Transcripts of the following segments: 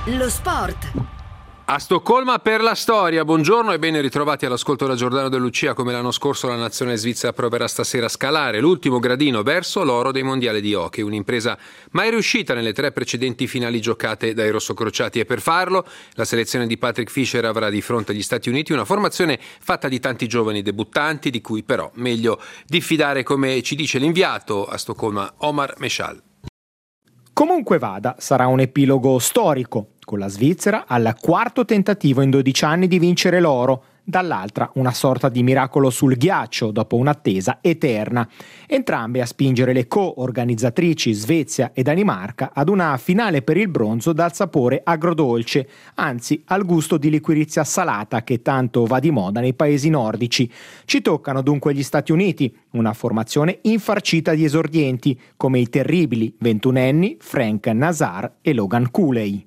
Lo sport. A Stoccolma per la storia, buongiorno e ben ritrovati all'ascolto da Giordano De Lucia. Come l'anno scorso la nazionale svizzera proverà stasera a scalare l'ultimo gradino verso l'oro dei mondiali di hockey, un'impresa mai riuscita nelle 3 precedenti finali giocate dai rossocrociati, e per farlo la selezione di Patrick Fischer avrà di fronte agli Stati Uniti una formazione fatta di tanti giovani debuttanti, di cui però meglio diffidare, come ci dice l'inviato a Stoccolma Omar Meshal. Comunque vada, sarà un epilogo storico, con la Svizzera al 4° tentativo in 12 anni di vincere l'oro, dall'altra una sorta di miracolo sul ghiaccio dopo un'attesa eterna. Entrambe a spingere le co-organizzatrici Svezia e Danimarca ad una finale per il bronzo dal sapore agrodolce, anzi al gusto di liquirizia salata che tanto va di moda nei paesi nordici. Ci toccano dunque gli Stati Uniti, una formazione infarcita di esordienti come i terribili 21enni Frank Nazar e Logan Cooley.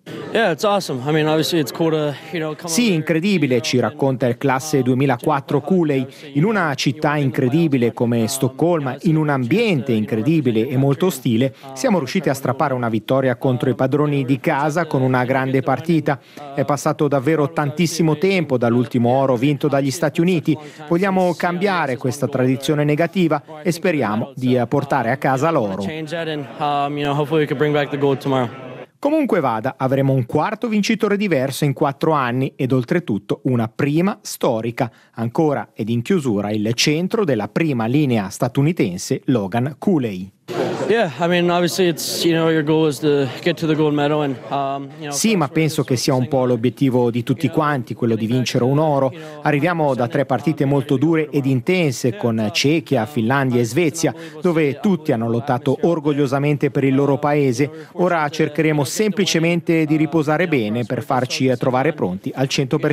Sì, incredibile, ci racconta il classe 2004 Cooley. In una città incredibile come Stoccolma, in un ambiente incredibile e molto ostile, siamo riusciti a strappare una vittoria contro i padroni di casa con una grande partita. È passato davvero tantissimo tempo dall'ultimo oro vinto dagli Stati Uniti. Vogliamo cambiare questa tradizione negativa e speriamo di portare a casa l'oro. Comunque vada, avremo un quarto vincitore diverso in 4 anni ed oltretutto una prima storica. Ancora ed in chiusura il centro della prima linea statunitense Logan Cooley. Sì, ma penso che sia un po' l'obiettivo di tutti quanti, quello di vincere un oro. Arriviamo da 3 partite molto dure ed intense con Cechia, Finlandia e Svezia, dove tutti hanno lottato orgogliosamente per il loro paese. Ora cercheremo semplicemente di riposare bene per farci trovare pronti al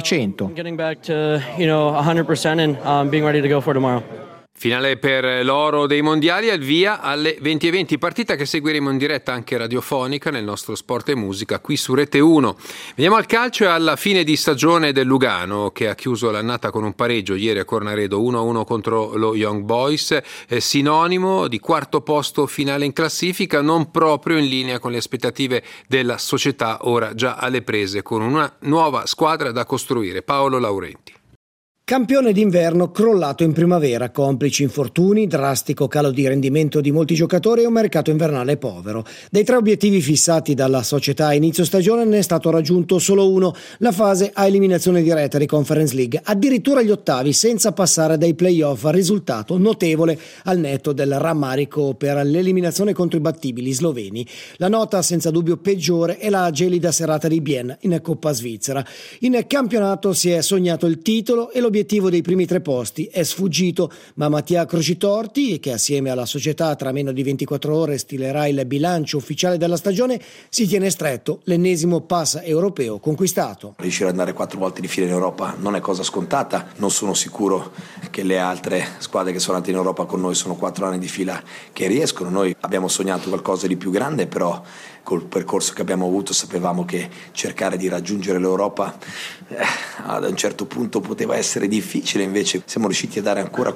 100%. Finale per l'oro dei mondiali al via alle 20:20, partita che seguiremo in diretta anche radiofonica nel nostro Sport e Musica qui su Rete 1. Veniamo al calcio e alla fine di stagione del Lugano, che ha chiuso l'annata con un pareggio ieri a Cornaredo 1-1 contro lo Young Boys, sinonimo di quarto posto finale in classifica, non proprio in linea con le aspettative della società, ora già alle prese con una nuova squadra da costruire. Paolo Laurenti. Campione d'inverno crollato in primavera, complici infortuni, drastico calo di rendimento di molti giocatori e un mercato invernale povero. Dei 3 obiettivi fissati dalla società a inizio stagione ne è stato raggiunto solo uno, la fase a eliminazione diretta di Conference League, addirittura gli ottavi senza passare dai play-off, risultato notevole al netto del rammarico per l'eliminazione contro i battibili sloveni. La nota senza dubbio peggiore è la gelida serata di Bienne in Coppa Svizzera. In campionato si è sognato il titolo e l'obiettivo dei primi 3 posti è sfuggito, ma Mattia Crocitorti, che assieme alla società tra meno di 24 ore stilerà il bilancio ufficiale della stagione, si tiene stretto l'ennesimo pass europeo conquistato. Riuscire ad andare 4 volte di fila in Europa non è cosa scontata, non sono sicuro che le altre squadre che sono andate in Europa con noi sono 4 anni di fila che riescono. Noi abbiamo sognato qualcosa di più grande, però col percorso che abbiamo avuto sapevamo che cercare di raggiungere l'Europa ad un certo punto poteva essere difficile, invece siamo riusciti a dare ancora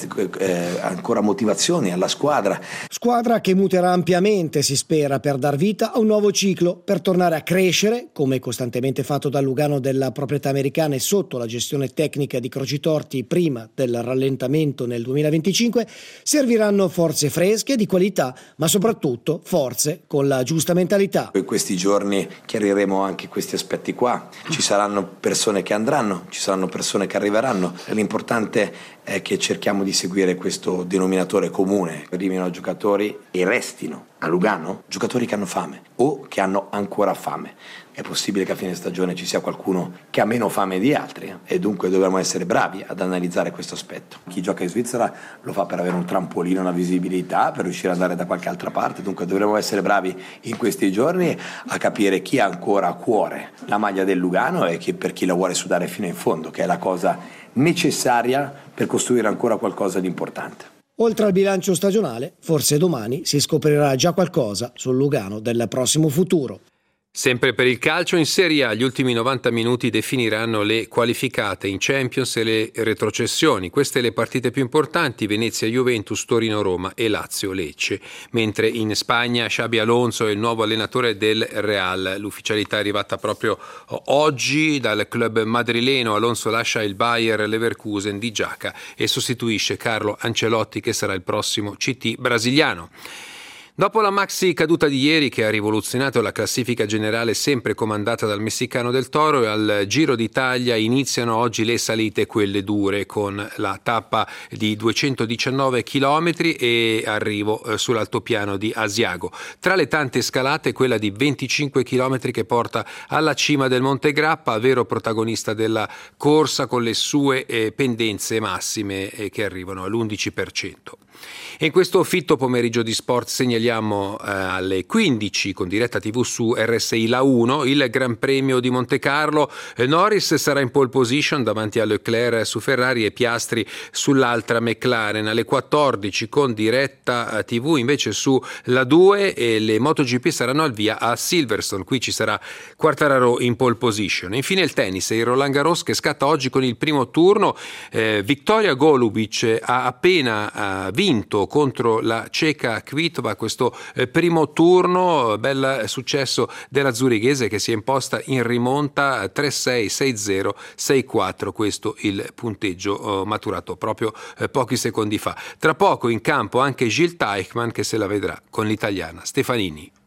motivazioni alla squadra che muterà ampiamente, si spera, per dar vita a un nuovo ciclo, per tornare a crescere, come costantemente fatto dal Lugano della proprietà americana e sotto la gestione tecnica di Crocitorti prima del rallentamento nel 2025. Serviranno forze fresche, di qualità, ma soprattutto forze con la giusta mentalità. In questi giorni chiariremo anche questi aspetti qua. Ci saranno persone che andranno, ci saranno persone che arriveranno. L'importante è che cerchiamo di seguire questo denominatore comune. Arrivino giocatori e restino a Lugano giocatori che hanno fame o che hanno ancora fame. È possibile che a fine stagione ci sia qualcuno che ha meno fame di altri e dunque dovremo essere bravi ad analizzare questo aspetto. Chi gioca in Svizzera lo fa per avere un trampolino, una visibilità, per riuscire ad andare da qualche altra parte, dunque dovremo essere bravi in questi giorni a capire chi ha ancora a cuore la maglia del Lugano e per chi la vuole sudare fino in fondo, che è la cosa necessaria per costruire ancora qualcosa di importante. Oltre al bilancio stagionale, forse domani si scoprirà già qualcosa sul Lugano del prossimo futuro. Sempre per il calcio, in Serie A gli ultimi 90 minuti definiranno le qualificate in Champions e le retrocessioni. Queste le partite più importanti: Venezia-Juventus, Torino-Roma e Lazio-Lecce. Mentre in Spagna Xabi Alonso è il nuovo allenatore del Real. L'ufficialità è arrivata proprio oggi dal club madrileno. Alonso lascia il Bayer Leverkusen di Giaca e sostituisce Carlo Ancelotti, che sarà il prossimo CT brasiliano. Dopo la maxi caduta di ieri, che ha rivoluzionato la classifica generale sempre comandata dal messicano Del Toro, al Giro d'Italia iniziano oggi le salite, quelle dure, con la tappa di 219 km e arrivo sull'altopiano di Asiago. Tra le tante scalate, quella di 25 km che porta alla cima del Monte Grappa, vero protagonista della corsa, con le sue pendenze massime che arrivano all'11%. E in questo fitto pomeriggio di sport segnaliamo alle 15 con diretta TV su RSI La 1 il Gran Premio di Monte Carlo. Norris sarà in pole position davanti a Leclerc su Ferrari e Piastri sull'altra McLaren. Alle 14 con diretta TV invece su La 2 e le MotoGP saranno al via a Silverstone. Qui ci sarà Quartararo in pole position. Infine il tennis e il Roland Garros che scatta oggi con il primo turno. Viktoria Golubic ha appena vinto contro la ceca Kvitova questo primo turno. Bel successo della zurighese che si è imposta in rimonta 3-6, 6-0, 6-4, questo il punteggio maturato proprio pochi secondi fa. Tra poco in campo anche Gilles Teichmann che se la vedrà con l'italiana Stefanini.